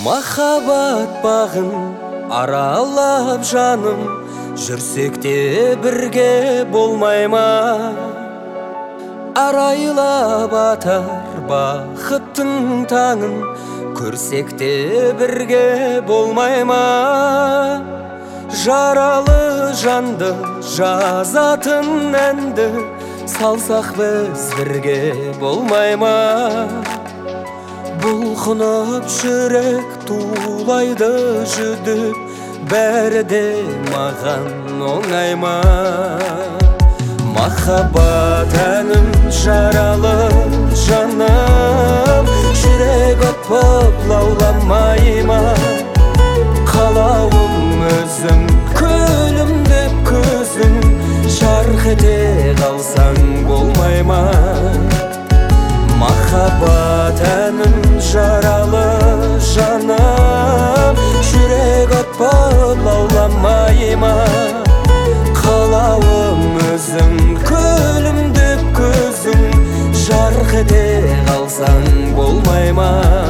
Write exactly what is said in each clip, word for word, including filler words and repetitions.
Махаббат бағын аралап жаным, жүрсек те бірге болмай ма? Арайлап атар бақыттың таңын, көрсек те бірге болмай ма? Жаралы жанды жазатын әнді, салсақ біз бірге болмай ма? Бұлқынып жүрек тулайды жүдіп, бәрі де маған оңай ма? Махаббат әнім жаралы жаным, жүрек отпып лауламай ма? Қалауым өзім күлімдеп көзім, жарқ ете қалсаң болмай ма? Махаббат әнім жаралы жаным, жүрек отпып лауламай ма? Қалауым өзім күлімдеп көзім, жарқ ете қалсаң болмай ма?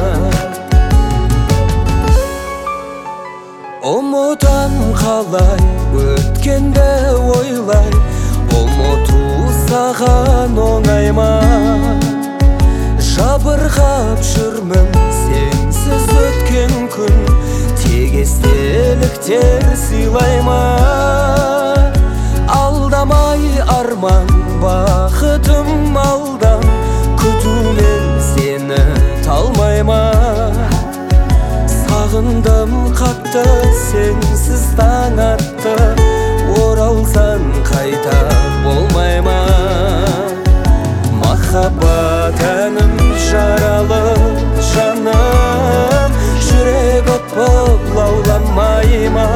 Ұмытам қалай өткенді ойлай, ұмыту саған оңай ма? Жабырғап жүрмін сенсіз өткен күн, тек естеліктер сыйлай ма? Алдамай арман бақытым алдан, күтумен сені талмай ма? Сағындым қатты сенсіз таң атты, оралсан қайта болмай ма? Махаббат әнім жаралы жаным, жүрек отпып лауламай ма?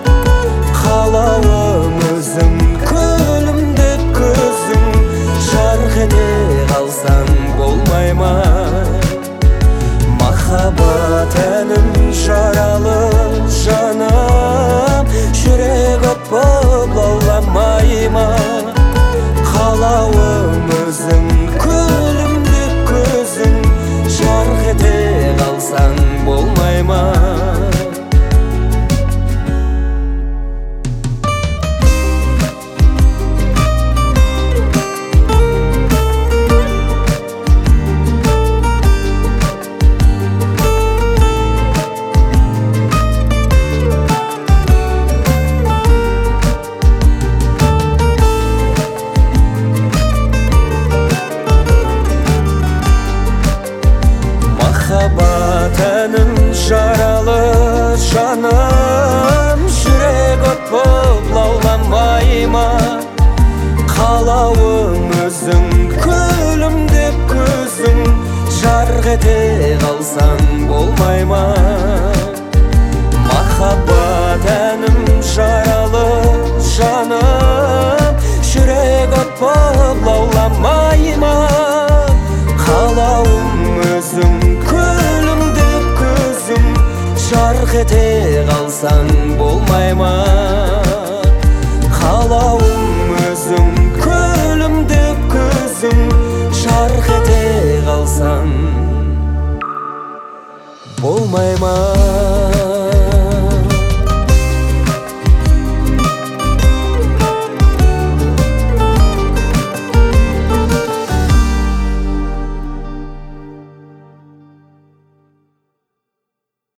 Қалауым өзім күлімдеп көзім, жарқ ете қалсаң болмай ма? Махаббат әнім жаралы жаным, жүрек отпып лауламай ма? Қалауым өзім күлімдеп көзім, жарқ ете қалсаң болмай ма? Махаббат әнім жаралы жаным, жүрек отпып лауламай ма? Қалауым өзің күлімдеп көзің, жарқ ете қалсаң болмай ма? Махаббат әнім жаралы жаным, жүрек отпып лауламай ма? Қалауым өзің күлімдеп көзім, жарқ ете қалсаң болмай ма? Қалауым өзің күлімдеп көзім, жарқ ете қалсаң болмай ма?